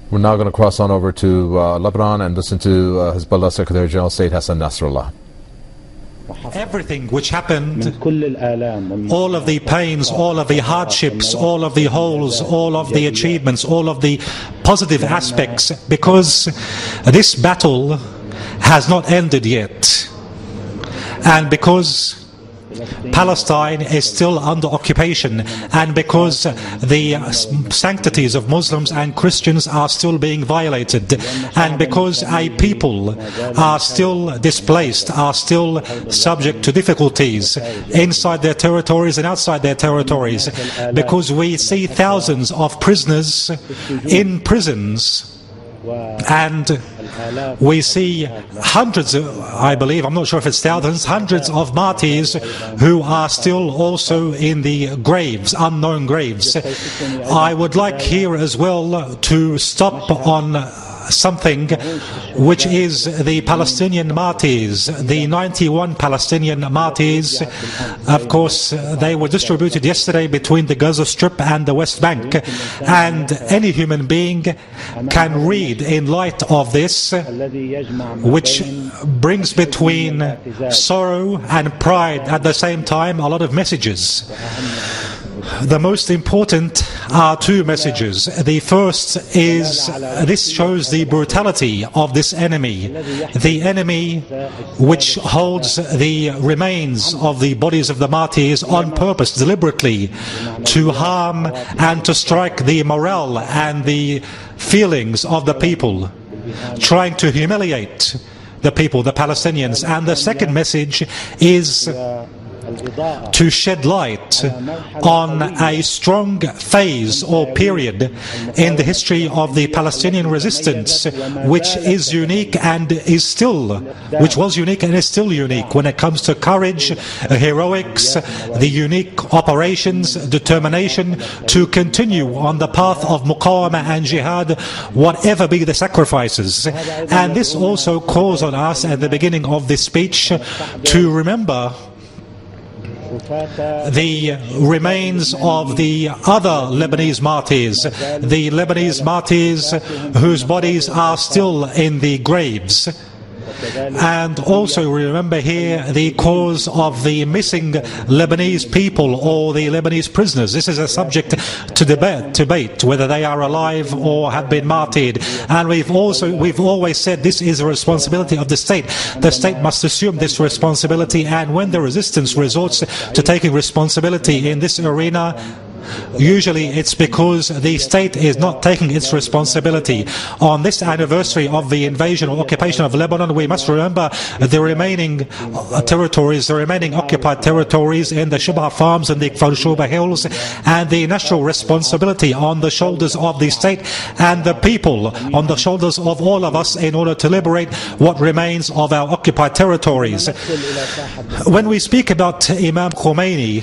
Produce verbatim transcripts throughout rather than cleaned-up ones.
We're now going to cross on over to uh, Lebanon and listen to uh, Hezbollah Secretary General Sayyid Hassan Nasrallah. Everything which happened, all of the pains, all of the hardships, all of the holes, all of the achievements, all of the positive aspects, because this battle has not ended yet, and because Palestine is still under occupation, and because the sanctities of Muslims and Christians are still being violated, and because a people are still displaced, are still subject to difficulties inside their territories and outside their territories, because we see thousands of prisoners in prisons, and we see hundreds, I believe, I'm not sure if it's thousands, hundreds of martyrs who are still also in the graves, unknown graves. I would like here as well to stop on something which is the Palestinian martyrs, the ninety-one Palestinian martyrs. Of course, they were distributed yesterday between the Gaza Strip and the West Bank, and any human being can read in light of this, which brings between sorrow and pride at the same time a lot of messages. The most important are two messages. The first is, this shows the brutality of this enemy, the enemy which holds the remains of the bodies of the martyrs on purpose, deliberately, to harm and to strike the morale and the feelings of the people, trying to humiliate the people, the Palestinians. And the second message is to shed light on a strong phase or period in the history of the Palestinian resistance, which is unique and is still, which was unique and is still unique when it comes to courage, heroics, the unique operations, determination to continue on the path of muqawama and jihad, whatever be the sacrifices. And this also calls on us at the beginning of this speech to remember the remains of the other Lebanese martyrs, the Lebanese martyrs whose bodies are still in the graves. And also remember here the cause of the missing Lebanese people or the Lebanese prisoners. This is a subject to debate, debate whether they are alive or have been martyred. And we've also we've always said this is a responsibility of the state. The state must assume this responsibility, and when the resistance resorts to taking responsibility in this arena, usually it's because the state is not taking its responsibility. On this anniversary of the invasion or occupation of Lebanon, we must remember the remaining territories, the remaining occupied territories in the Shubha farms and the Kfar Shuba hills, and the national responsibility on the shoulders of the state and the people, on the shoulders of all of us, in order to liberate what remains of our occupied territories. When we speak about Imam Khomeini,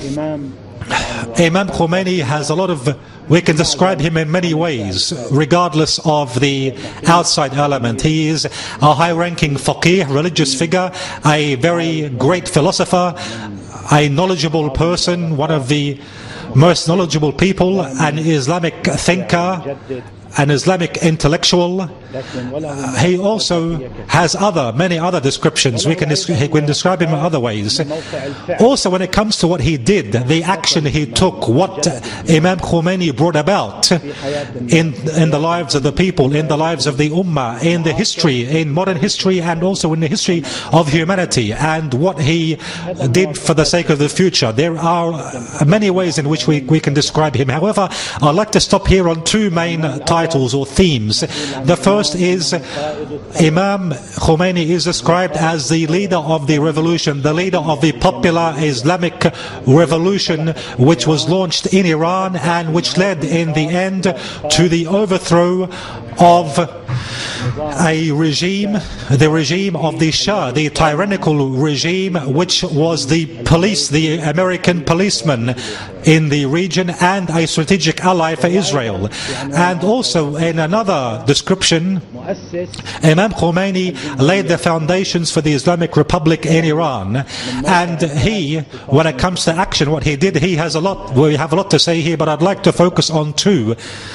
Imam Khomeini has a lot of, we can describe him in many ways, regardless of the outside element. He is a high-ranking faqih, religious figure, a very great philosopher, a knowledgeable person, one of the most knowledgeable people, an Islamic thinker, an Islamic intellectual. Uh, he also has other, many other descriptions. We can, we can describe him in other ways. Also, when it comes to what he did, the action he took, what Imam Khomeini brought about in, in the lives of the people, in the lives of the Ummah, in the history, in modern history, and also in the history of humanity, and what he did for the sake of the future. There are many ways in which we, we can describe him. However, I'd like to stop here on two main titles or themes. The first is Imam Khomeini is described as the leader of the revolution, the leader of the popular Islamic revolution, which was launched in Iran and which led in the end to the overthrow of a regime, the regime of the Shah, the tyrannical regime, which was the police, the American policeman, in the region and a strategic ally for Israel. And also in another description, Imam Khomeini laid the foundations for the Islamic Republic in Iran. And he, when it comes to action, what he did, he has a lot, we have a lot to say here, but I'd like to focus on two.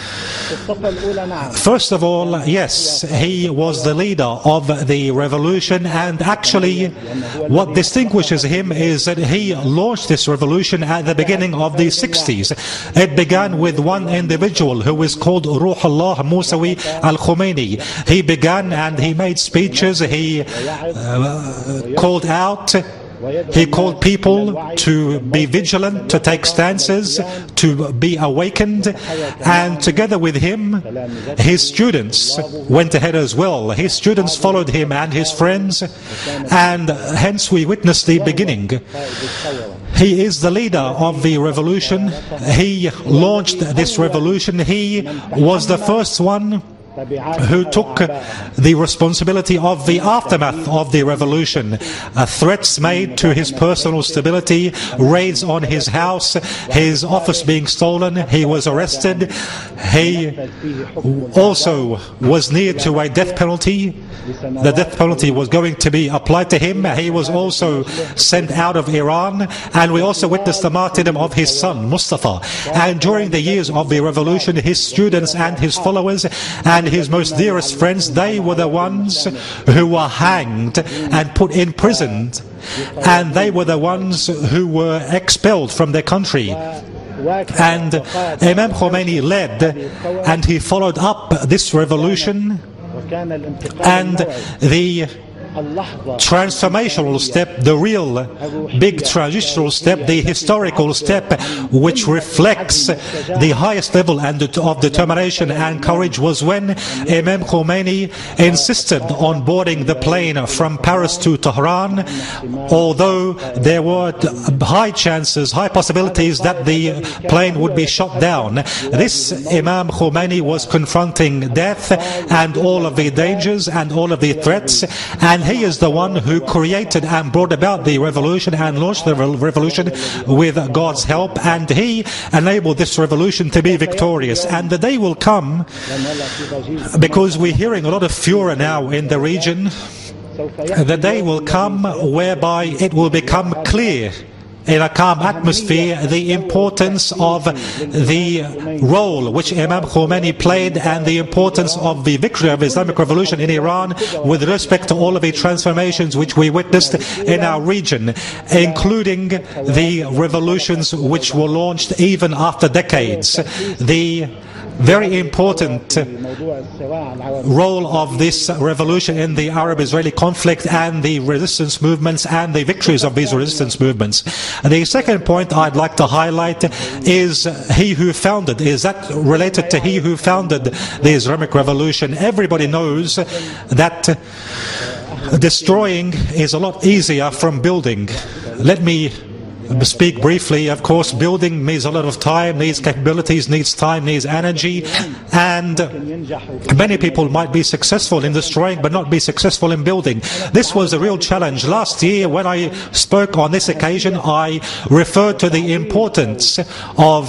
First of all, yes, he was the leader of the revolution, and actually what distinguishes him is that he launched this revolution at the beginning of the sixties. It began with one individual who is called Ruhullah Musawi al-Khomeini. He began and he made speeches, he uh, called out, he called people to be vigilant, to take stances, to be awakened, and together with him, his students went ahead as well. His students followed him and his friends, and hence we witnessed the beginning. He is the leader of the revolution. He launched this revolution. He was the first one who took the responsibility of the aftermath of the revolution. Uh, threats made to his personal stability, raids on his house, his office being stolen, he was arrested. He also was near to a death penalty. The death penalty was going to be applied to him. He was also sent out of Iran, and we also witnessed the martyrdom of his son, Mustafa. And during the years of the revolution, his students and his followers and his most dearest friends, they were the ones who were hanged and put in prison, and they were the ones who were expelled from their country. And Imam Khomeini led and he followed up this revolution, and the transformational step, the real big transitional step, the historical step which reflects the highest level and of determination and courage, was when Imam Khomeini insisted on boarding the plane from Paris to Tehran, although there were high chances, high possibilities that the plane would be shot down. This Imam Khomeini was confronting death and all of the dangers and all of the threats, and he is the one who created and brought about the revolution and launched the revolution with God's help, and he enabled this revolution to be victorious. And the day will come, because we're hearing a lot of furor now in the region, the day will come whereby it will become clear in a calm atmosphere the importance of the role which Imam Khomeini played and the importance of the victory of the Islamic Revolution in Iran with respect to all of the transformations which we witnessed in our region, including the revolutions which were launched even after decades. The very important role of this revolution in the Arab-Israeli conflict and the resistance movements and the victories of these resistance movements. The second point I'd like to highlight is he who founded. Is that related to he who founded the Islamic Revolution? Everybody knows that destroying is a lot easier from building. Let me speak briefly. Of course, building needs a lot of time, needs capabilities, needs time, needs energy, and many people might be successful in destroying but not be successful in building. This was a real challenge. Last year when I spoke on this occasion, I referred to the importance of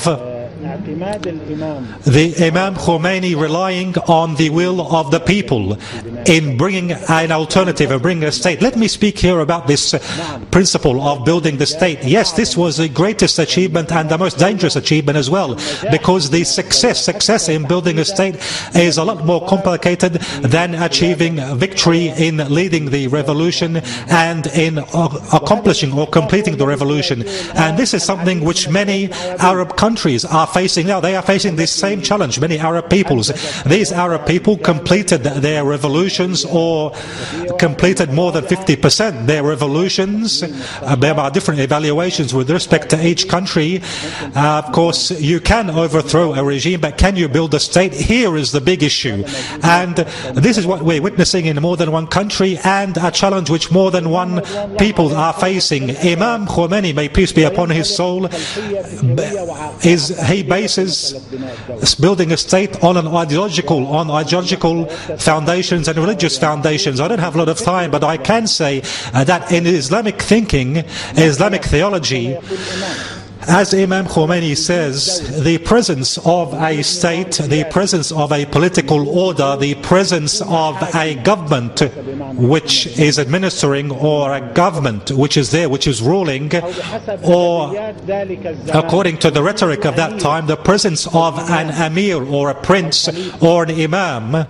the Imam Khomeini relying on the will of the people in bringing an alternative and bringing a state. Let me speak here about this principle of building the state. Yes, this was the greatest achievement and the most dangerous achievement as well, because the success success in building a state is a lot more complicated than achieving victory in leading the revolution and in accomplishing or completing the revolution. And this is something which many Arab countries are facing now. They are facing this same challenge, many Arab peoples. These Arab people completed their revolutions or completed more than fifty percent their revolutions. Uh, there are different evaluations with respect to each country. Uh, of course, you can overthrow a regime, but can you build a state? Here is the big issue. And this is what we're witnessing in more than one country, and a challenge which more than one people are facing. Imam Khomeini, may peace be upon his soul, is he bases building a state on an ideological, on ideological foundations and religious foundations. I don't have a lot of time, but I can say uh, that in Islamic thinking, Islamic theology, As Imam Khomeini says, the presence of a state, the presence of a political order, the presence of a government which is administering, or a government which is there, which is ruling, or according to the rhetoric of that time, the presence of an emir or a prince or an imam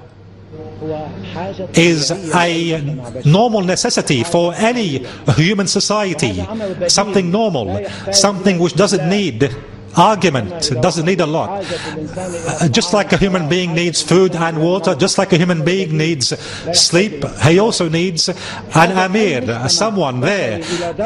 is a normal necessity for any human society, something normal, something which doesn't need argument, doesn't need a lot. Uh, just like a human being needs food and water, just like a human being needs sleep, he also needs an emir, someone there.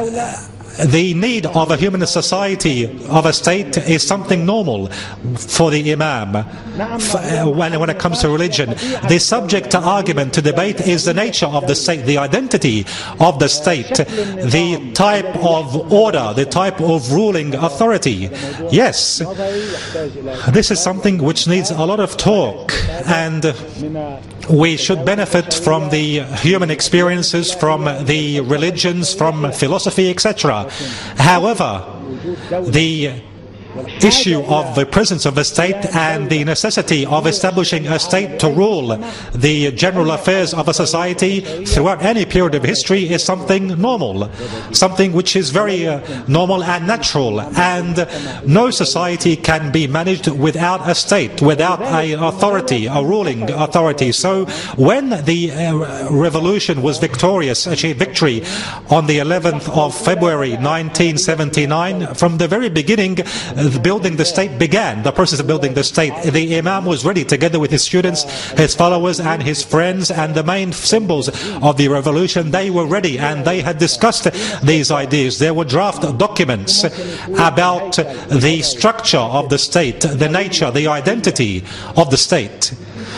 The need of a human society, of a state, is something normal for the imam. When, when it comes to religion, the subject to argument, to debate, is the nature of the state, the identity of the state, the type of order, the type of ruling authority. Yes, this is something which needs a lot of talk, and we should benefit from the human experiences, from the religions, from philosophy, et cetera. However, the issue of the presence of a state and the necessity of establishing a state to rule the general affairs of a society throughout any period of history is something normal, something which is very uh, normal and natural, and no society can be managed without a state, without an authority, a ruling authority. So when the uh, revolution was victorious, achieved victory on the eleventh of February nineteen seventy-nine, from the very beginning, The building the state began, the process of building the state. The Imam was ready, together with his students, his followers and his friends, and the main symbols of the revolution. They were ready, and they had discussed these ideas. There were draft documents about the structure of the state, the nature, the identity of the state.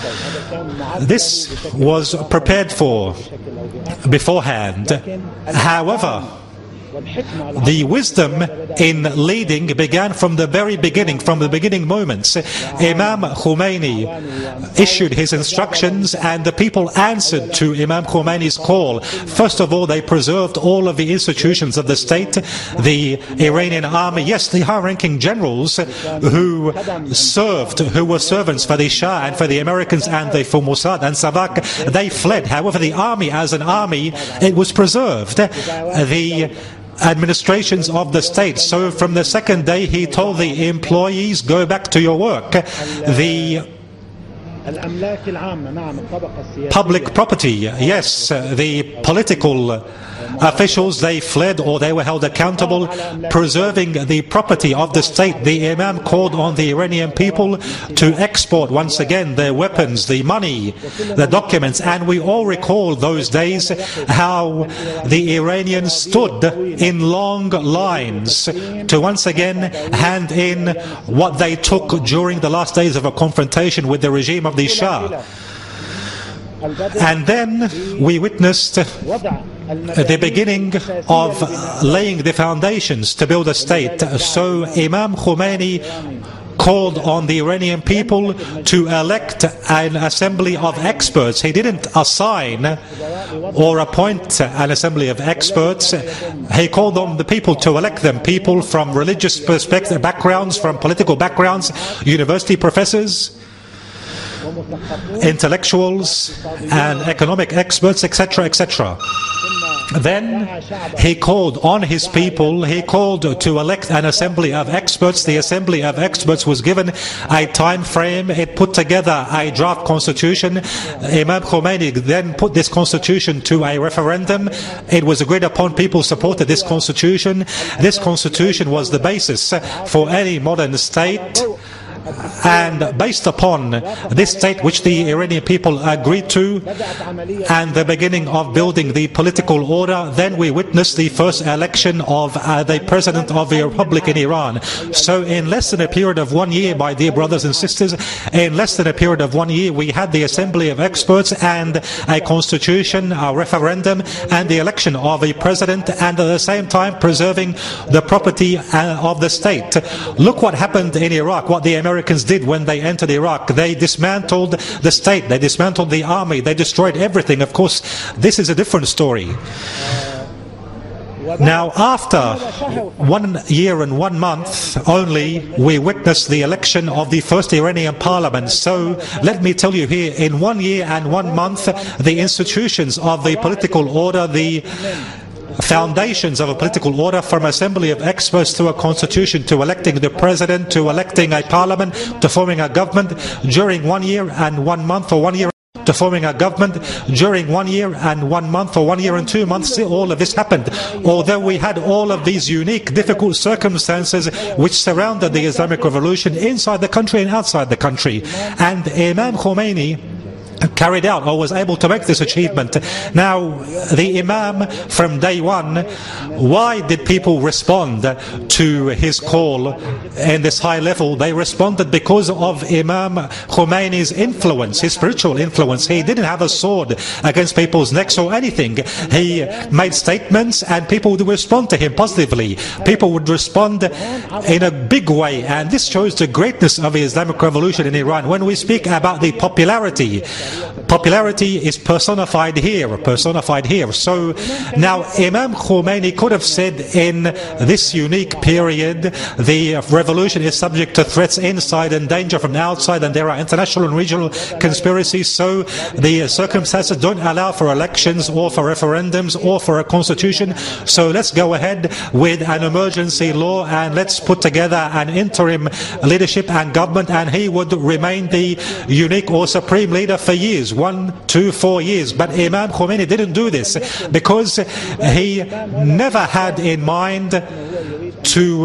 This was prepared for beforehand. However, the wisdom in leading began from the very beginning, from the beginning moments. Imam Khomeini issued his instructions, and the people answered to Imam Khomeini's call. First of all, they preserved all of the institutions of the state, the Iranian army, yes, the high-ranking generals who served, who were servants for the Shah and for the Americans and the, for Mossad and Savak, they fled. However, the army as an army, it was preserved. The administrations of the state. So from the second day, he told the employees, go back to your work. The public property, yes, the political officials, they fled or they were held accountable, preserving the property of the state. The Imam called on the Iranian people to export once again their weapons, the money, the documents, and we all recall those days how the Iranians stood in long lines to once again hand in what they took during the last days of a confrontation with the regime of the Shah. And then we witnessed the beginning of laying the foundations to build a state. So Imam Khomeini called on the Iranian people to elect an assembly of experts. He didn't assign or appoint an assembly of experts. He called on the people to elect them, people from religious perspective, backgrounds, from political backgrounds, university professors, intellectuals and economic experts, et cetera, et cetera. Then he called on his people, he called to elect an assembly of experts. The assembly of experts was given a time frame. It put together a draft constitution. Imam Khomeini then put this constitution to a referendum. It was agreed upon. People supported this constitution. This constitution was the basis for any modern state. And based upon this state which the Iranian people agreed to and the beginning of building the political order, then we witnessed the first election of uh, the President of the Republic in Iran. So in less than a period of one year, my dear brothers and sisters, in less than a period of one year, we had the assembly of experts and a constitution, a referendum, and the election of a president, and at the same time preserving the property uh, of the state. Look what happened in Iraq, what the Americans Americans did when they entered Iraq. They dismantled the state, they dismantled the army, they destroyed everything. Of course, this is a different story. Now, after one year and one month only, we witnessed the election of the first Iranian parliament. So, let me tell you here, in one year and one month, the institutions of the political order, the foundations of a political order, from assembly of experts to a constitution, to electing the president, to electing a parliament, to forming a government, during one year and one month or one year to forming a government, during one year and one month or one year and two months, all of this happened. Although we had all of these unique, difficult circumstances which surrounded the Islamic Revolution inside the country and outside the country. And Imam Khomeini carried out or was able to make this achievement. Now, the Imam, from day one, why did people respond to his call in this high level? They responded because of Imam Khomeini's influence, his spiritual influence. He didn't have a sword against people's necks or anything. He made statements and people would respond to him positively. People would respond in a big way, and this shows the greatness of the Islamic Revolution in Iran. When we speak about the popularity, Popularity is personified here, personified here. So now Imam Khomeini could have said in this unique period, the revolution is subject to threats inside and danger from outside, and there are international and regional conspiracies, so the circumstances don't allow for elections or for referendums or for a constitution. So let's go ahead with an emergency law and let's put together an interim leadership and government, and he would remain the unique or supreme leader for years, one, two, four years. But Imam Khomeini didn't do this because he never had in mind to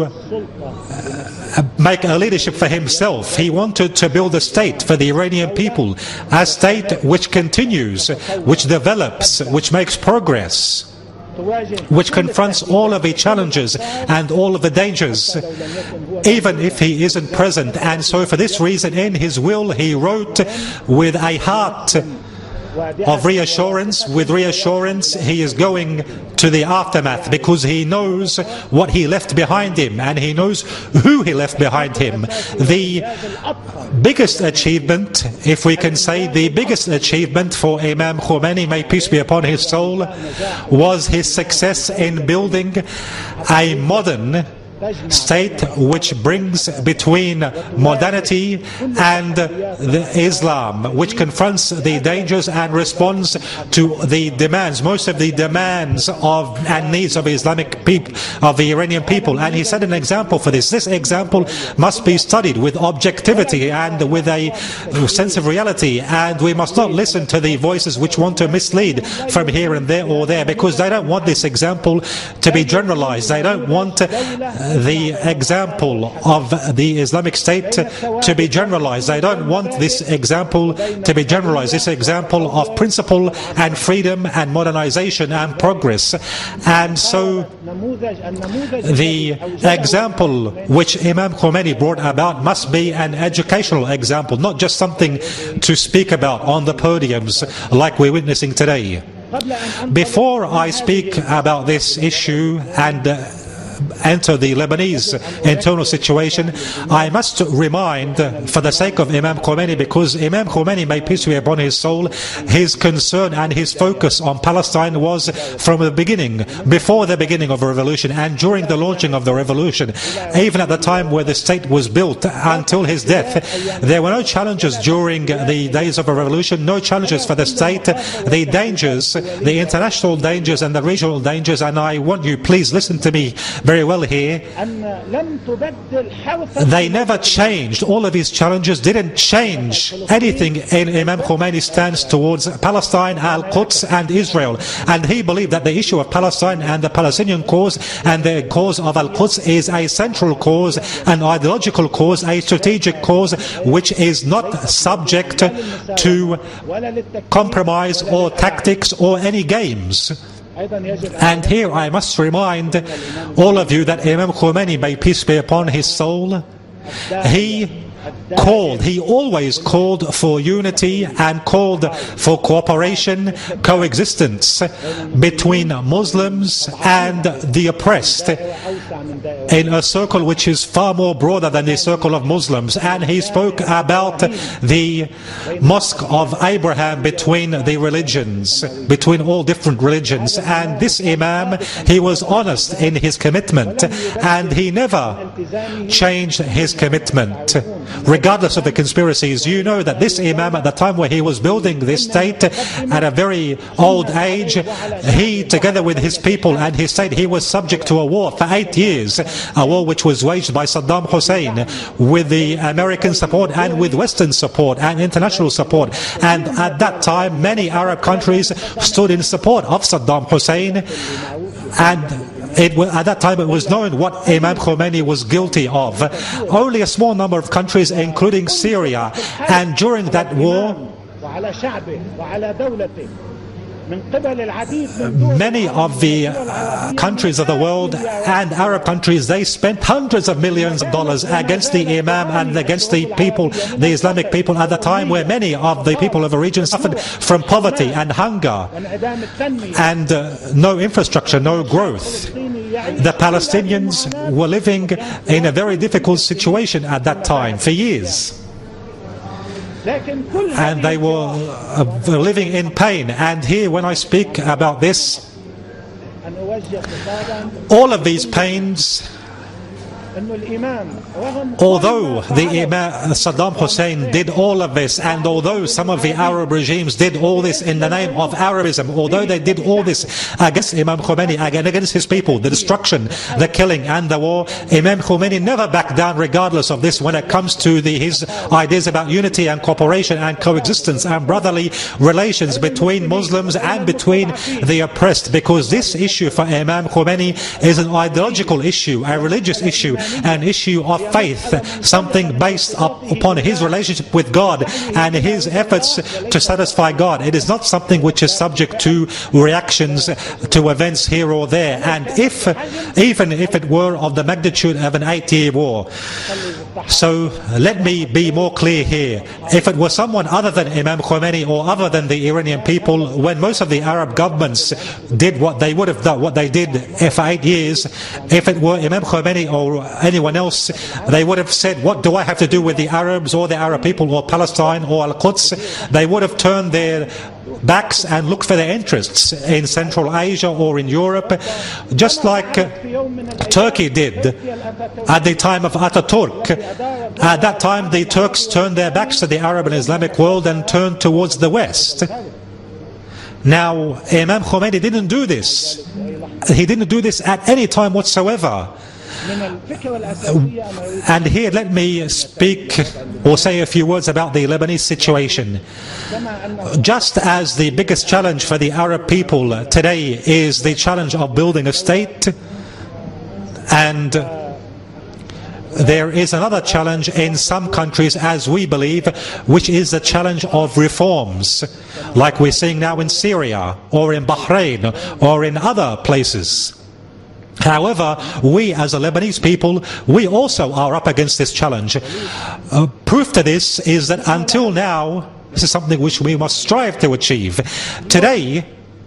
uh, make a leadership for himself. He wanted to build a state for the Iranian people, a state which continues, which develops, which makes progress, which confronts all of the challenges and all of the dangers, even if he isn't present. And so for this reason, in his will, he wrote with a heart of reassurance. With reassurance, he is going to the aftermath because he knows what he left behind him and he knows who he left behind him. The biggest achievement, if we can say, the biggest achievement for Imam Khomeini, may peace be upon his soul, was his success in building a modern state which brings between modernity and the Islam, which confronts the dangers and responds to the demands, most of the demands of and needs of Islamic people, of the Iranian people. And he set an example for this. This example must be studied with objectivity and with a sense of reality, and we must not listen to the voices which want to mislead from here and there or there, because they don't want this example to be generalized. They don't want uh, the example of the Islamic State to be generalized. They don't want this example to be generalized, this example of principle and freedom and modernization and progress. And so the example which Imam Khomeini brought about must be an educational example, not just something to speak about on the podiums like we're witnessing today. Before I speak about this issue and uh, enter the Lebanese internal situation, I must remind, for the sake of Imam Khomeini, because Imam Khomeini, may peace be upon his soul, his concern and his focus on Palestine was from the beginning, before the beginning of the revolution and during the launching of the revolution. Even at the time where the state was built until his death, there were no challenges during the days of a revolution, no challenges for the state. The dangers, the international dangers and the regional dangers, and I want you, please listen to me very well here, they never changed. All of these challenges didn't change anything in Imam Khomeini's stance towards Palestine, Al-Quds and Israel. And he believed that the issue of Palestine and the Palestinian cause and the cause of Al-Quds is a central cause, an ideological cause, a strategic cause which is not subject to compromise or tactics or any games. And here I must remind all of you that Imam Khomeini, may peace be upon his soul, he called, he always called for unity and called for cooperation, coexistence between Muslims and the oppressed in a circle which is far more broader than the circle of Muslims. And he spoke about the Mosque of Abraham between the religions, between all different religions. And this Imam, he was honest in his commitment, and he never changed his commitment regardless of the conspiracies. You know that this Imam, at the time where he was building this state at a very old age, he, together with his people and his state, he was subject to a war for eight years, a war which was waged by Saddam Hussein with the American support and with Western support and international support. And at that time, many Arab countries stood in support of Saddam Hussein, and It, at that time it was known what Imam Khomeini was guilty of. Only a small number of countries, including Syria, and during that war many of the uh, countries of the world and Arab countries, they spent hundreds of millions of dollars against the Imam and against the people, the Islamic people, at the time where many of the people of the region suffered from poverty and hunger and uh, no infrastructure, no growth. The Palestinians were living in a very difficult situation at that time for years. And they were uh, living in pain. And here, when I speak about this, all of these pains, although the Imam Saddam Hussein did all of this, and although some of the Arab regimes did all this in the name of Arabism, although they did all this against Imam Khomeini, again against his people, the destruction, the killing and the war, Imam Khomeini never backed down regardless of this when it comes to the, his ideas about unity and cooperation and coexistence and brotherly relations between Muslims and between the oppressed, because this issue for Imam Khomeini is an ideological issue, a religious issue, an issue of faith, something based up upon his relationship with God and his efforts to satisfy God. It is not something which is subject to reactions to events here or there, and if even if it were of the magnitude of an eight-year war. So let me be more clear here. If it were someone other than Imam Khomeini or other than the Iranian people, when most of the Arab governments did what they would have done, what they did for eight years, if it were Imam Khomeini or anyone else, they would have said, what do I have to do with the Arabs or the Arab people or Palestine or Al-Quds? They would have turned their backs and looked for their interests in Central Asia or in Europe, just like uh, Turkey did at the time of Ataturk. At that time, the Turks turned their backs to the Arab and Islamic world and turned towards the West. Now, Imam Khomeini didn't do this. He didn't do this at any time whatsoever. And here let me speak or say a few words about the Lebanese situation. Just as the biggest challenge for the Arab people today is the challenge of building a state, and there is another challenge in some countries, as we believe, which is the challenge of reforms, like we're seeing now in Syria or in Bahrain or in other places. However, we as a Lebanese people, we also are up against this challenge. Uh, proof to this is that until now, this is something which we must strive to achieve. Today,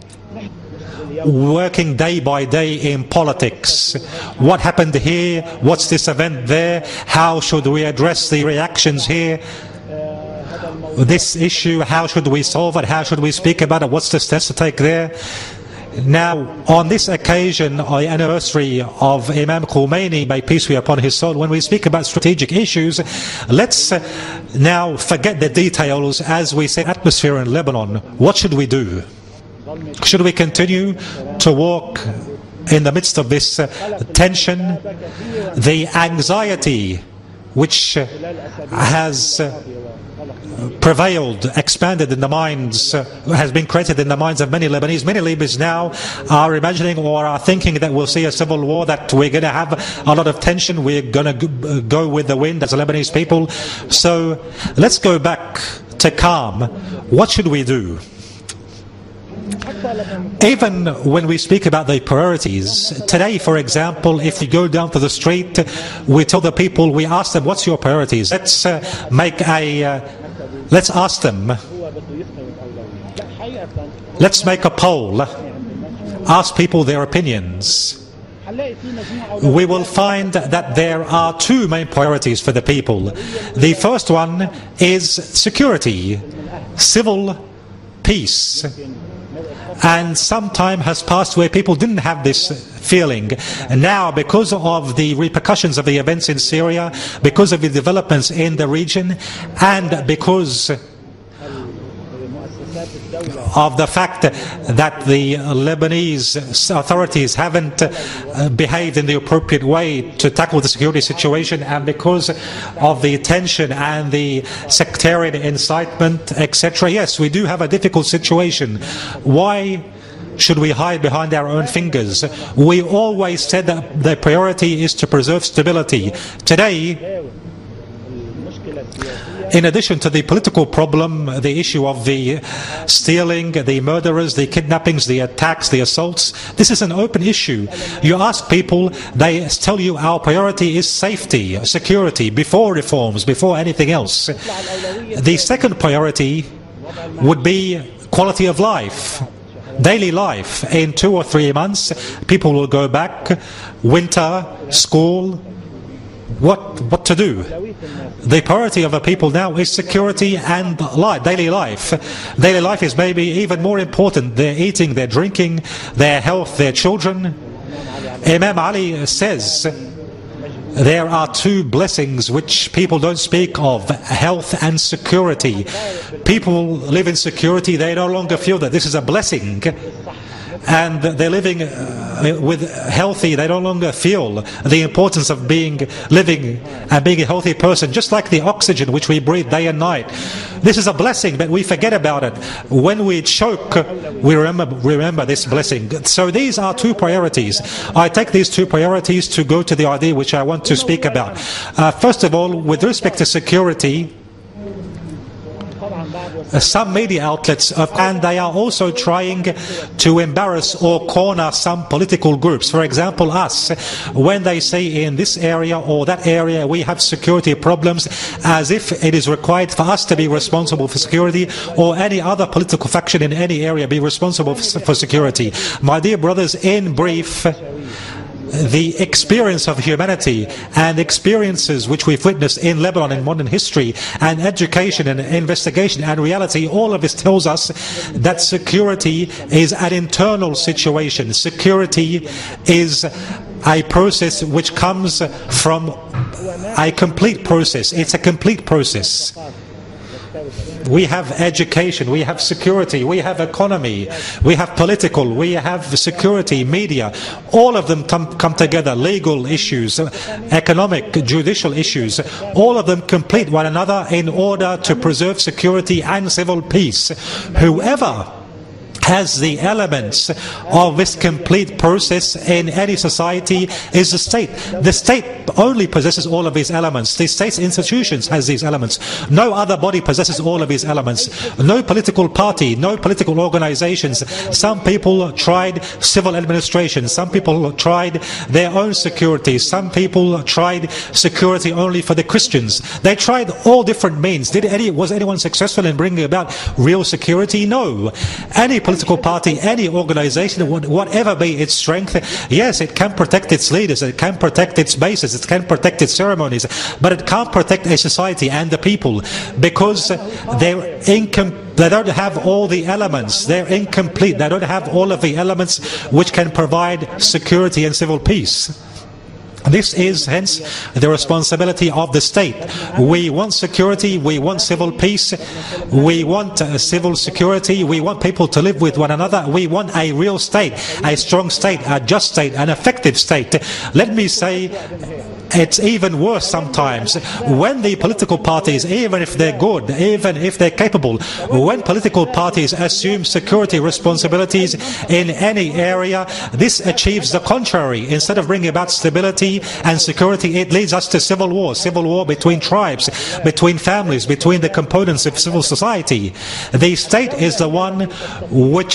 working day by day in politics, what happened here, what's this event there, how should we address the reactions here, this issue, how should we solve it, how should we speak about it, what's the steps to take there. Now, on this occasion, on the anniversary of Imam Khomeini, may peace be upon his soul, when we speak about strategic issues, let's uh, now forget the details. As we say, atmosphere in Lebanon, what should we do? Should we continue to walk in the midst of this uh, tension, the anxiety which uh, has uh, prevailed, expanded in the minds, uh, has been created in the minds of many Lebanese. Many Lebanese now are imagining or are thinking that we'll see a civil war, that we're going to have a lot of tension, we're going to go with the wind as Lebanese people. So let's go back to calm. What should we do? Even when we speak about the priorities, today, for example, if you go down to the street, we tell the people, we ask them, what's your priorities? Let's uh, make a, uh, let's ask them, let's make a poll, ask people their opinions. We will find that there are two main priorities for the people. The first one is security, civil peace. And some time has passed where people didn't have this feeling. Now, because of the repercussions of the events in Syria, because of the developments in the region, and because of the fact that the Lebanese authorities haven't uh, behaved in the appropriate way to tackle the security situation, and because of the tension and the sectarian incitement, et cetera. Yes, we do have a difficult situation. Why should we hide behind our own fingers? We always said that the priority is to preserve stability. Today, in addition to the political problem, the issue of the stealing, the murderers, the kidnappings, the attacks, the assaults, this is an open issue. You ask people, they tell you our priority is safety, security, before reforms, before anything else. The second priority would be quality of life, daily life. In two or three months, people will go back, winter, school. What what to do? The priority of the people now is security and life, daily life. Daily life is maybe even more important. They're eating, they're drinking, their health, their children. Imam Ali says there are two blessings which people don't speak of: health and security. People live in security, they no longer feel that this is a blessing. And they're living uh, with healthy, they no longer feel the importance of being living and being a healthy person, just like the oxygen which we breathe day and night. This is a blessing, but we forget about it. When we choke, we remember, remember this blessing. So these are two priorities. I take these two priorities to go to the idea which I want to speak about. Uh, first of all, with respect to security, Uh, some media outlets, uh, and they are also trying to embarrass or corner some political groups. For example, us, when they say in this area or that area we have security problems, as if it is required for us to be responsible for security, or any other political faction in any area be responsible for, for security. My dear brothers, in brief, the experience of humanity and experiences which we've witnessed in Lebanon in modern history, and education and investigation and reality, all of this tells us that security is an internal situation. Security is a process which comes from a complete process. It's a complete process. We have education, we have security, we have economy, we have political, we have security, media. All of them come, come together. Legal issues, economic, judicial issues. All of them complete one another in order to preserve security and civil peace. Whoever has the elements of this complete process in any society is the state. The state only possesses all of these elements. The state's institutions has these elements. No other body possesses all of these elements. No political party, no political organizations. Some people tried civil administration. Some people tried their own security. Some people tried security only for the Christians. They tried all different means. Did any, was anyone successful in bringing about real security? No. Any political party, any organization, whatever be its strength, yes, it can protect its leaders, it can protect its bases, it can protect its ceremonies, but it can't protect a society and the people, because they're incomplete. They don't have all the elements. They're incomplete. They don't have all of the elements which can provide security and civil peace. This is, hence, the responsibility of the state. We want security, we want civil peace, we want uh, civil security, we want people to live with one another, we want a real state, a strong state, a just state, an effective state. Let me say, it's even worse sometimes when the political parties, even if they're good, even if they're capable, when political parties assume security responsibilities in any area, this achieves the contrary. Instead of bringing about stability and security, it leads us to civil war, civil war between tribes, between families, between the components of civil society. The state is the one which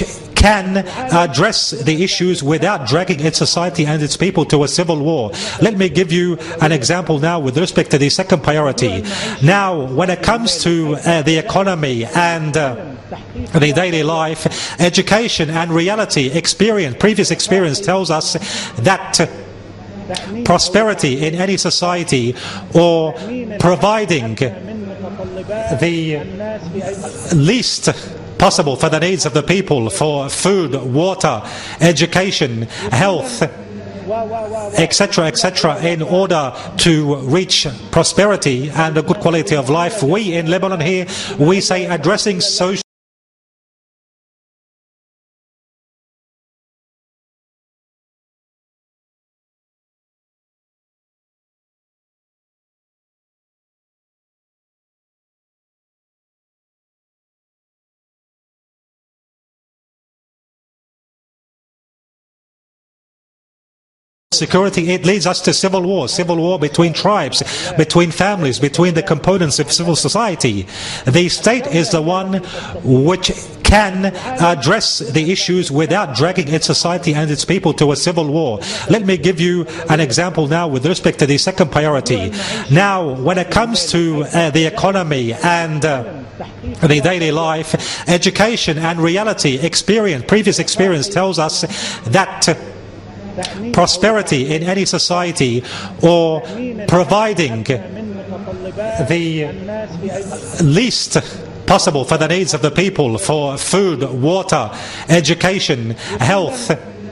can address the issues without dragging its society and its people to a civil war. Let me give you an example now with respect to the second priority. Now, when it comes to uh, the economy and uh, the daily life, education and reality, experience, previous experience tells us that uh, prosperity in any society or providing the least possible for the needs of the people, for food, water, education, health, et cetera, et cetera, in order to reach prosperity and a good quality of life. We in Lebanon here, we say addressing social security, it leads us to civil war, civil war between tribes, between families, between the components of civil society. The state is the one which can address the issues without dragging its society and its people to a civil war. Let me give you an example now with respect to the second priority. Now, when it comes to uh, the economy and uh, the daily life, education and reality, experience, previous experience tells us that uh, prosperity in any society or providing the least possible for the needs of the people, for food, water, education, health,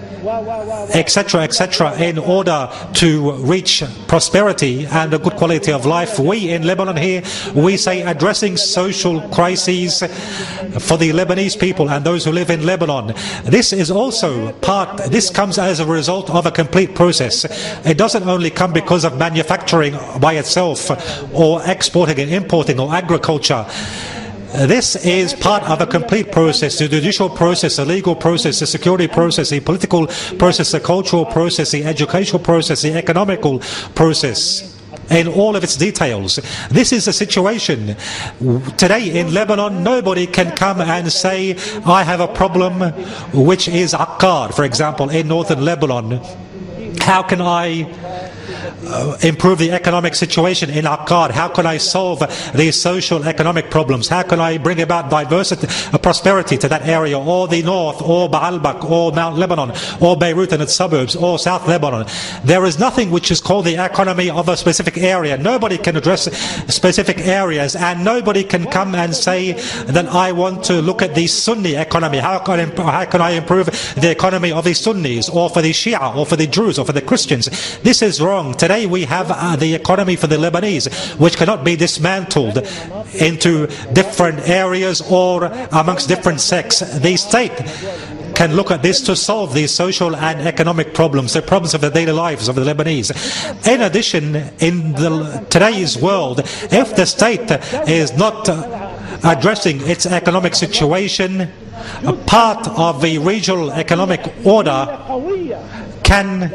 et cetera, et cetera, in order to reach prosperity and a good quality of life. We in Lebanon here, we say addressing social crises for the Lebanese people and those who live in Lebanon. This is also part, this comes as a result of a complete process. It doesn't only come because of manufacturing by itself or exporting and importing or agriculture. This is part of a complete process, the judicial process, the legal process, the security process, the political process, the cultural process, the educational process, the economical process, in all of its details. This is the situation. Today in Lebanon, nobody can come and say, I have a problem which is Akkad, for example, in northern Lebanon. How can I Uh, improve the economic situation in Akkad? How can I solve these social economic problems? How can I bring about diversity, uh, prosperity to that area, or the north, or Baalbek, or Mount Lebanon, or Beirut and its suburbs, or South Lebanon? There is nothing which is called the economy of a specific area. Nobody can address specific areas, and nobody can come and say that I want to look at the Sunni economy. How can I, how can I improve the economy of the Sunnis, or for the Shia, or for the Druze, or for the Christians? This is wrong. Today we have uh, the economy for the Lebanese, which cannot be dismantled into different areas or amongst different sects. The state can look at this to solve these social and economic problems, the problems of the daily lives of the Lebanese. In addition, in the, today's world, if the state is not uh, addressing its economic situation, a part of the regional economic order can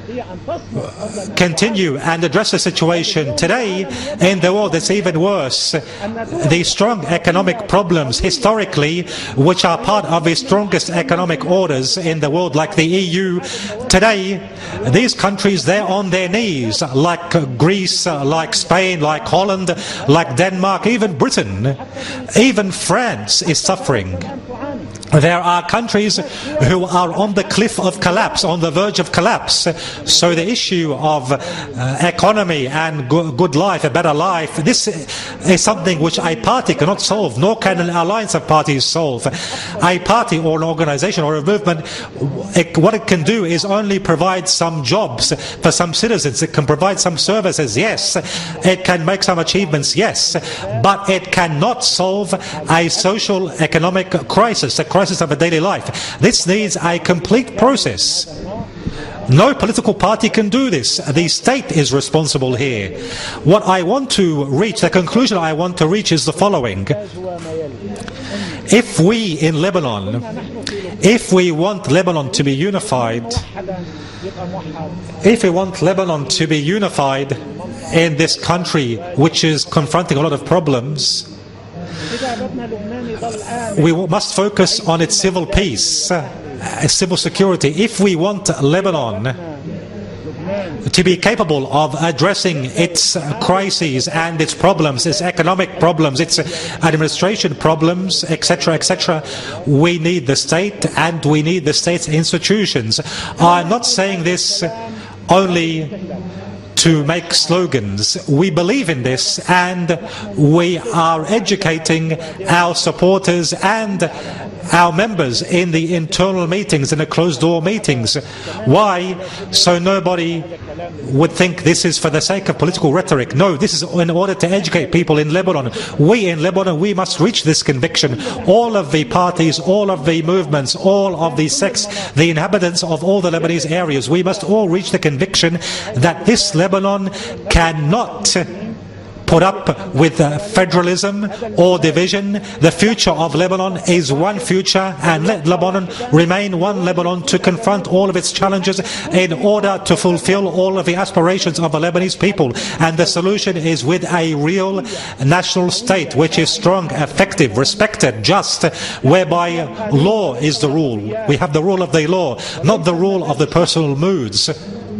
continue and address the situation. Today in the world it's even worse. The strong economic problems historically, which are part of the strongest economic orders in the world, like the E U, today these countries, they're on their knees, like Greece, like Spain, like Holland, like Denmark, even Britain, even France is suffering. There are countries who are on the cliff of collapse, on the verge of collapse. So the issue of uh, economy and go good life, a better life, this is something which a party cannot solve, nor can an alliance of parties solve. A party or an organization or a movement, it, what it can do is only provide some jobs for some citizens. It can provide some services, yes. It can make some achievements, yes. But it cannot solve a social economic crisis, a crisis of a daily life. This needs a complete process. No political party can do this. The state is responsible here. What I want to reach, the conclusion I want to reach is the following. If we in Lebanon, if we want Lebanon to be unified, if we want Lebanon to be unified in this country which is confronting a lot of problems, we must focus on its civil peace, uh, civil security. If we want Lebanon to be capable of addressing its crises and its problems, its economic problems, its administration problems, et cetera, et cetera, we need the state and we need the state's institutions. I'm not saying this only to make slogans. We believe in this, and we are educating our supporters and our members in the internal meetings, in the closed-door meetings. Why? So nobody would think this is for the sake of political rhetoric. No, this is in order to educate people in Lebanon. We in Lebanon, we must reach this conviction. All of the parties, all of the movements, all of the sects, the inhabitants of all the Lebanese areas, we must all reach the conviction that this Lebanon cannot put up with uh, federalism or division. The future of Lebanon is one future, and let Lebanon remain one Lebanon to confront all of its challenges in order to fulfill all of the aspirations of the Lebanese people. And the solution is with a real national state which is strong, effective, respected, just, whereby law is the rule. We have the rule of the law, not the rule of the personal moods.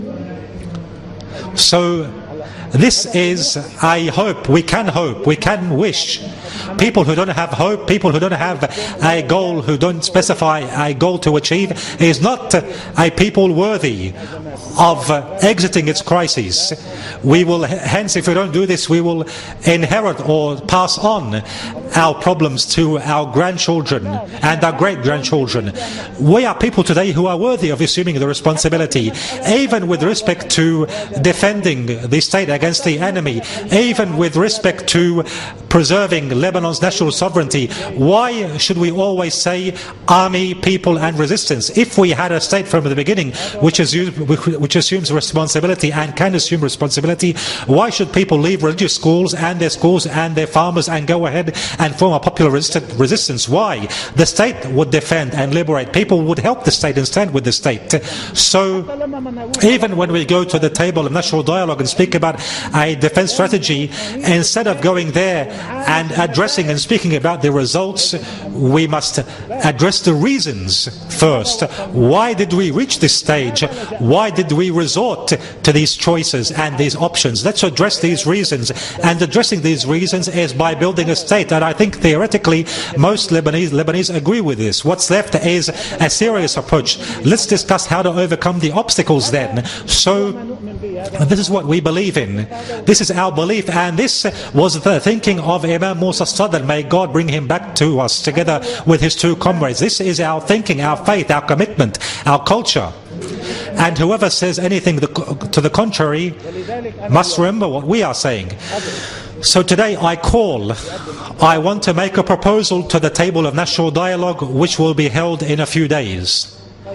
So this is a hope. We can hope. We can wish. People who don't have hope, people who don't have a goal, who don't specify a goal to achieve, is not a people worthy of exiting its crises. We will, hence, if we don't do this, we will inherit or pass on our problems to our grandchildren and our great-grandchildren. We are people today who are worthy of assuming the responsibility, even with respect to defending the state against the enemy, even with respect to preserving Lebanon's national sovereignty. Why should we always say army, people and resistance? If we had a state from the beginning which, is, which assumes responsibility and can assume responsibility, why should people leave religious schools and their schools and their farmers and go ahead and form a popular resistance? Why? The state would defend and liberate. People would help the state and stand with the state. So even when we go to the table of national dialogue and speak about a defense strategy, instead of going there and addressing and speaking about the results, we must address the reasons first. Why did we reach this stage? Why did we resort to these choices and these options? Let's address these reasons, and addressing these reasons is by building a state. And I think theoretically most Lebanese, Lebanese agree with this. What's left is a serious approach. Let's discuss how to overcome the obstacles then. So this is what we believe in. This is our belief, and this was the thinking of Imam Musa Sadr. May God bring him back to us together with his two comrades. This is our thinking, our faith, our commitment, our culture. And whoever says anything to the contrary must remember what we are saying. So today I call, I want to make a proposal to the table of national dialogue, which will be held in a few days.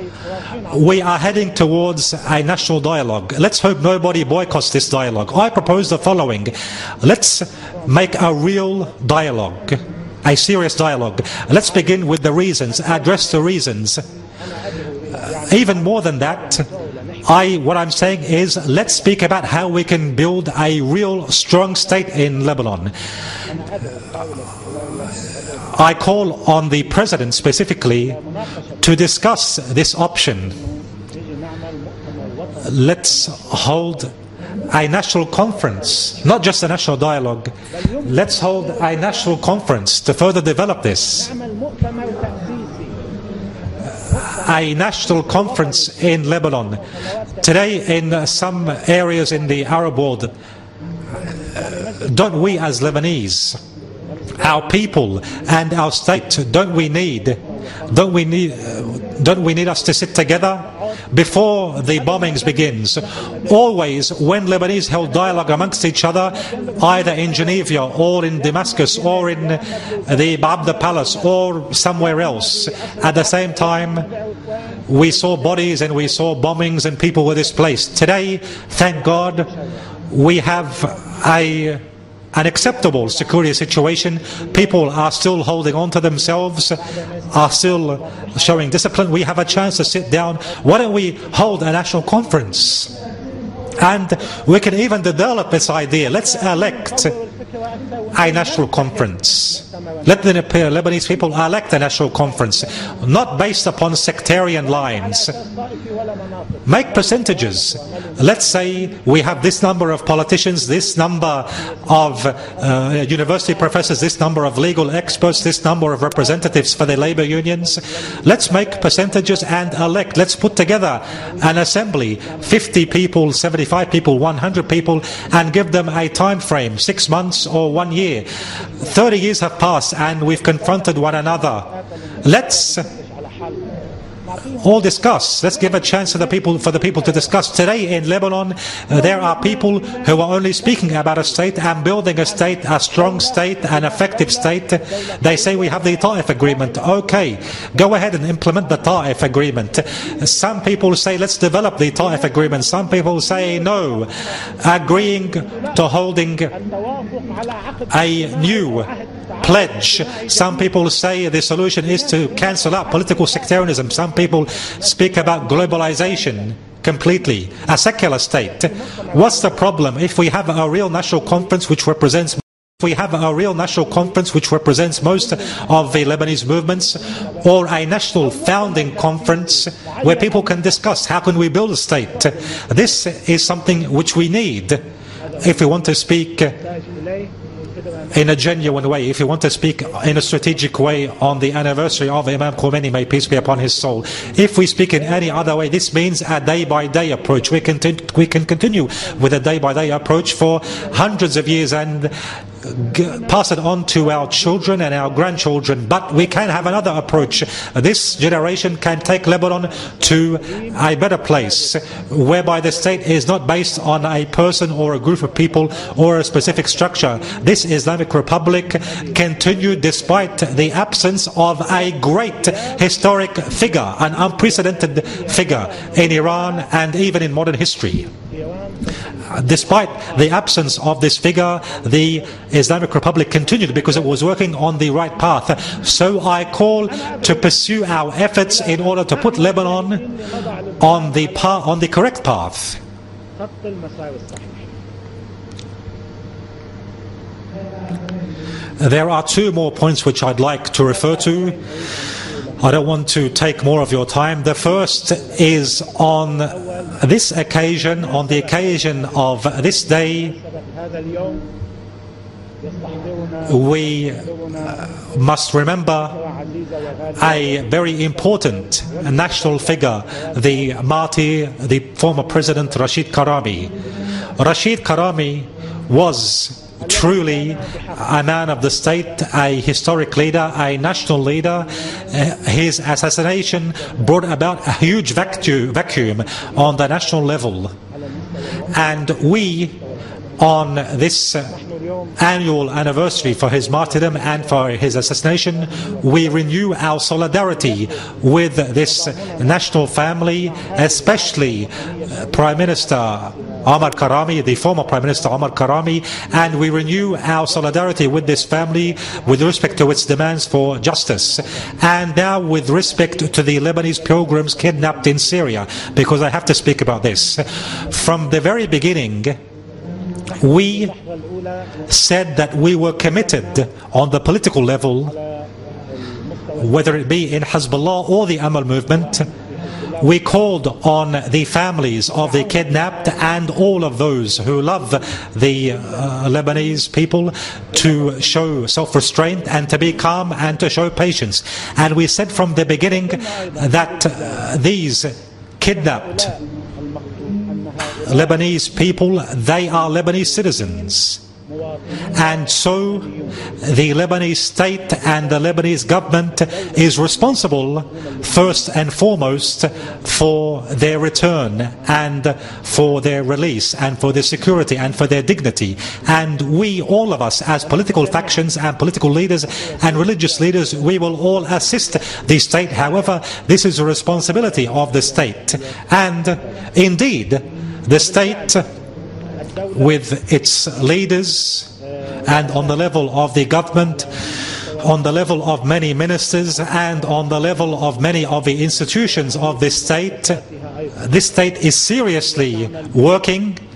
We are heading towards a national dialogue. Let's hope nobody boycotts this dialogue. I propose the following. Let's make a real dialogue, a serious dialogue. Let's begin with the reasons, address the reasons. Uh, even more than that, I, what I'm saying is, let's speak about how we can build a real strong state in Lebanon. I call on the President specifically to discuss this option. Let's hold a national conference, not just a national dialogue. Let's hold a national conference to further develop this. A national conference in Lebanon. Today, in some areas in the Arab world, don't we as Lebanese, our people and our state, don't we need, don't we need, don't we need us to sit together before the bombings begins? Always, when Lebanese held dialogue amongst each other, either in Geneva or in Damascus or in the Ba'abda Palace or somewhere else, at the same time, we saw bodies and we saw bombings and people were displaced. Today, thank God, we have a an acceptable security situation. People are still holding on to themselves, are still showing discipline. We have a chance to sit down. Why don't we hold a national conference? And we can even develop this idea. Let's elect a national conference. Let the Lebanese people elect a national conference, not based upon sectarian lines. Make percentages. Let's say we have this number of politicians, this number of uh, university professors, this number of legal experts, this number of representatives for the labor unions. Let's make percentages and elect. Let's put together an assembly, fifty people, seventy-five people, one hundred people, and give them a time frame, six months or one year. thirty years have passed and we've confronted one another. Let's all discuss. Let's give a chance to the people, for the people to discuss. Today in Lebanon, uh, there are people who are only speaking about a state and building a state, a strong state, an effective state. They say we have the Ta'if agreement. Okay, go ahead and implement the Ta'if agreement. Some people say let's develop the Ta'if agreement. Some people say no, agreeing to holding a new pledge. Some people say the solution is to cancel out political sectarianism. Some people speak about globalization completely, a secular state. What's the problem if we have a real national conference which represents if we have a real national conference which represents most of the Lebanese movements, or a national founding conference where people can discuss how can we build a state? This is something which we need if we want to speak in a genuine way, if you want to speak in a strategic way on the anniversary of Imam Khomeini, may peace be upon his soul. If we speak in any other way, this means a day-by-day approach. We can, we can continue with a day-by-day approach for hundreds of years and pass it on to our children and our grandchildren, but we can have another approach. This generation can take Lebanon to a better place, whereby the state is not based on a person or a group of people or a specific structure. This Islamic Republic continued despite the absence of a great historic figure, an unprecedented figure in Iran and even in modern history. Despite the absence of this figure, the Islamic Republic continued because it was working on the right path. So I call to pursue our efforts in order to put Lebanon on the path, on the correct path. There are two more points which I'd like to refer to. I don't want to take more of your time. The first is on this occasion, on the occasion of this day, we must remember a very important national figure, the martyr, the former President Rashid Karami. Rashid Karami was truly a man of the state, a historic leader, a national leader. Uh, his assassination brought about a huge vacu vacuum on the national level. And we, on this uh, annual anniversary for his martyrdom and for his assassination, we renew our solidarity with this national family, especially uh, Prime Minister Omar Karami, the former Prime Minister Omar Karami, and we renew our solidarity with this family with respect to its demands for justice, and now with respect to the Lebanese pilgrims kidnapped in Syria, because I have to speak about this. From the very beginning, we said that we were committed on the political level, whether it be in Hezbollah or the Amal movement. We called on the families of the kidnapped and all of those who love the uh, Lebanese people to show self-restraint and to be calm and to show patience. And we said from the beginning that uh, these kidnapped Lebanese people, they are Lebanese citizens. And so the Lebanese state and the Lebanese government is responsible first and foremost for their return and for their release and for their security and for their dignity. And we, all of us, as political factions and political leaders and religious leaders, we will all assist the state. However, this is a responsibility of the state. And indeed, the state, with its leaders and on the level of the government, on the level of many ministers and on the level of many of the institutions of this state, this state is seriously working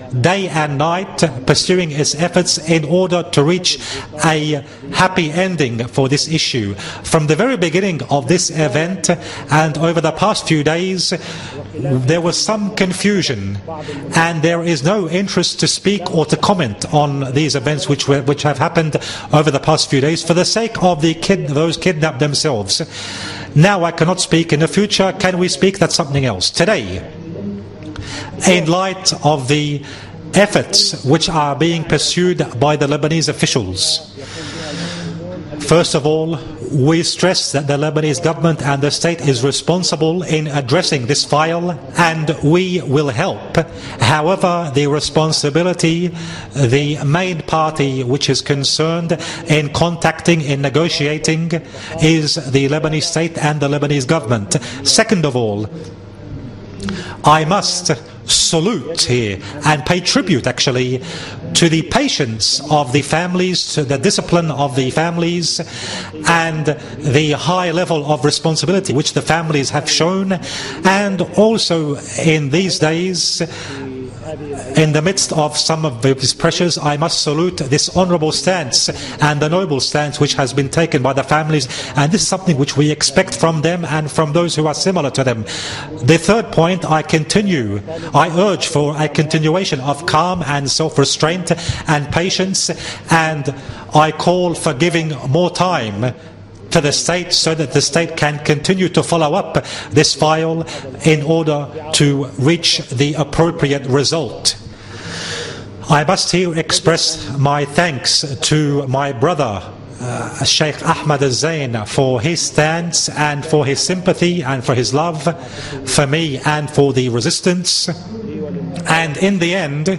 day and night pursuing its efforts in order to reach a happy ending for this issue. From the very beginning of this event and over the past few days, there was some confusion, and there is no interest to speak or to comment on these events which were, which have happened over the past few days for the sake of the kid, those kidnapped themselves. Now I cannot speak. In the future, can we speak? That's something else. Today, in light of the efforts which are being pursued by the Lebanese officials, first of all, we stress that the Lebanese government and the state is responsible in addressing this file, and we will help. However, the responsibility, the main party which is concerned in contacting, in negotiating, is the Lebanese state and the Lebanese government. Second of all, I must salute here and pay tribute actually to the patience of the families, to the discipline of the families, and the high level of responsibility which the families have shown. And also in these days, in the midst of some of these pressures, I must salute this honourable stance and the noble stance which has been taken by the families, and this is something which we expect from them and from those who are similar to them. The third point, I continue, I urge for a continuation of calm and self-restraint and patience, and I call for giving more time to the state so that the state can continue to follow up this file in order to reach the appropriate result. I must here express my thanks to my brother uh, Sheikh Ahmed Al-Zain for his stance and for his sympathy and for his love for me and for the resistance. And in the end,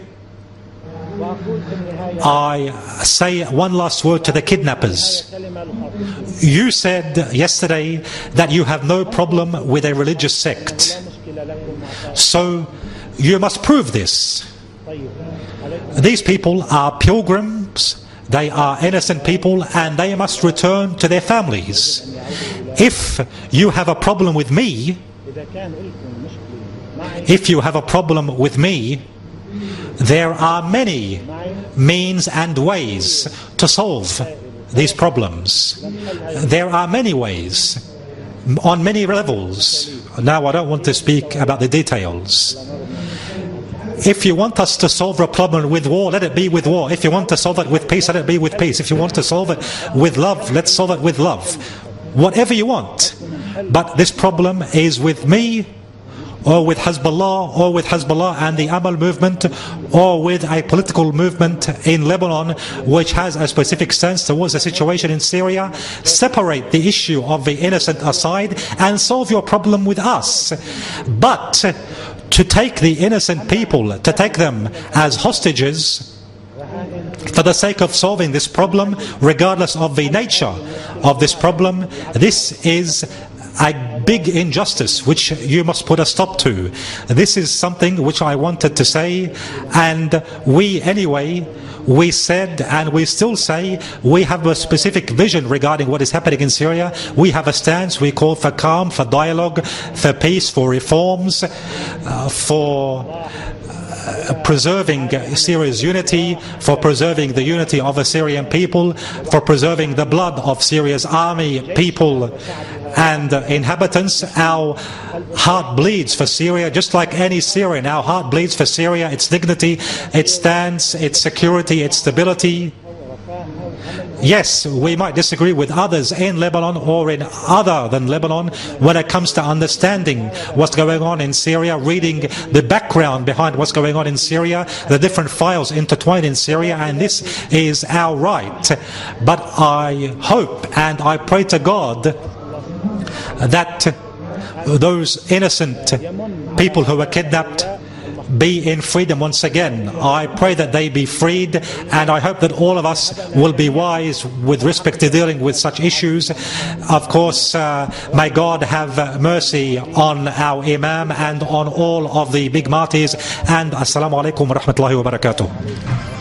I say one last word to the kidnappers. You said yesterday that you have no problem with a religious sect, so you must prove this. These people are pilgrims, they are innocent people, and they must return to their families. If you have a problem with me, if you have a problem with me, there are many means and ways to solve these problems. There are many ways, on many levels. Now I don't want to speak about the details. If you want us to solve a problem with war, let it be with war. If you want to solve it with peace, let it be with peace. If you want to solve it with love, let's solve it with love. Whatever you want. But this problem is with me, or with Hezbollah, or with Hezbollah and the Amal movement, or with a political movement in Lebanon which has a specific stance towards the situation in Syria. Separate the issue of the innocent aside and solve your problem with us. But to take the innocent people, to take them as hostages for the sake of solving this problem, regardless of the nature of this problem, this is a big injustice which you must put a stop to. This is something which I wanted to say, and we anyway, we said and we still say we have a specific vision regarding what is happening in Syria. We have a stance. We call for calm, for dialogue, for peace, for reforms, uh, for Uh, preserving Syria's unity, for preserving the unity of the Syrian people, for preserving the blood of Syria's army, people and uh, inhabitants. Our heart bleeds for Syria, just like any Syrian. Our heart bleeds for Syria, its dignity, its stance, its security, its stability. Yes, we might disagree with others in Lebanon or in other than Lebanon when it comes to understanding what's going on in Syria, reading the background behind what's going on in Syria, the different files intertwined in Syria, and this is our right. But I hope and I pray to God that those innocent people who were kidnapped be in freedom once again. I pray that they be freed, and I hope that all of us will be wise with respect to dealing with such issues. Of course, uh, may God have mercy on our Imam and on all of the big martyrs, and Assalamu alaikum wa rahmatullahi wa barakatuh.